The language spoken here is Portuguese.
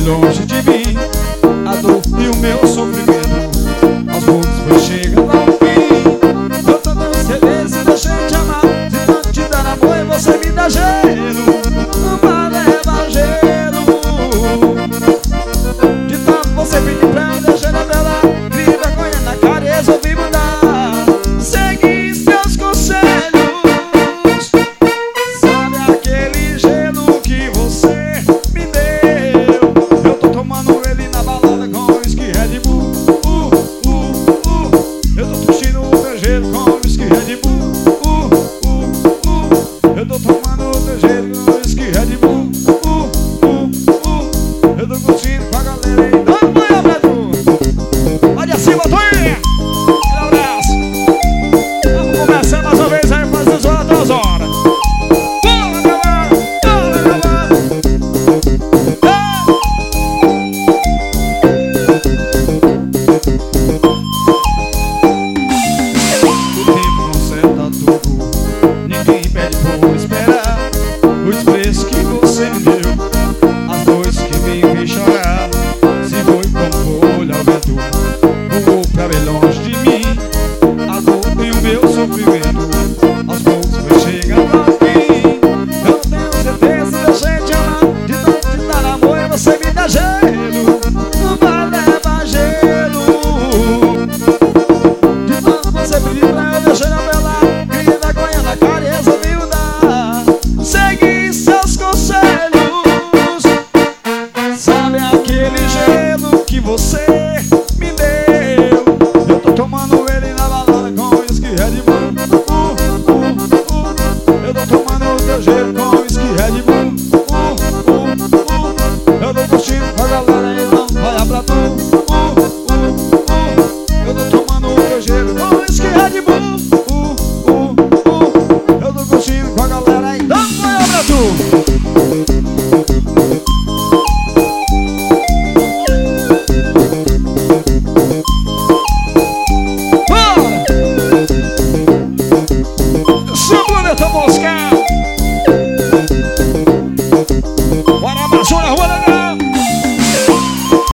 longe de mim. A dor e o meu sofrimento aos poucos foi chegando ao fim. Eu tô dando certeza e deixei te amar. Se tanto te dar amor e você me dá gelo, uma leva gelo. De tanto você pedir pra eu deixar na tela, criei vergonha na cara e resolvi mudar. Segui seus conselhos. Sabe aquele gelo que você me deu? Eu tô tomando ele na balada com whisky Red Bull. Eu tô curtindo o teu gelo com whisky Red Bull. Eu tô tomando o teu gelo com whisky Red Bull. Eu tô curtindo com a galera aí. Vamos amanhã, Beto! Olha acima, Toinha! Um abraço! Vamos começar mais uma vez aí, fazer as horas das horas. Bora, galera! Bora, galera! O tempo conserta tudo, ninguém pede por esperar. Os preços que você me deu, as dores que me fez chorar. Se foi como folha ao vento, voou pra bem longe de mim. A dor e o meu sofrimento aos poucos foi chegando ao fim. Eu tenho certeza que eu sei te amar. De tanto te dar amor e você me dá gelo, uma leva gelo. De tanto você pedir pra eu deixar na vela, criei vergonha na cara e resolvi mudar. Segui seus conselhos. Sabe aquele gelo que você me deu? Eu tô tomando ele na balada com whisky Red Bull. Eu tô tomando o teu gelo com whisky Red Bull. Eu tô curtindo com a galera e não vai pra tu. Eu tô tomando o teu gelo com whisky Red Bull. Eu tô curtindo com a galera e não vai pra tu. Seu planeta Mosca. Bora, Amazônia, rua legal.